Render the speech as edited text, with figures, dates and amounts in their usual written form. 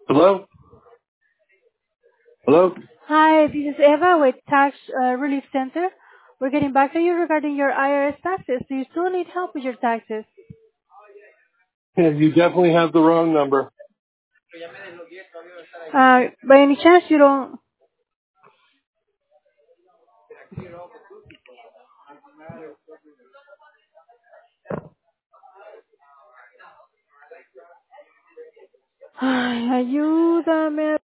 Hello? Hello? Hi, this is Eva with Tax Relief Center. We're getting back to you regarding your IRS taxes. Do you still need help with your taxes? Yeah, you definitely have the wrong number. By any chance you don't... Ayuda,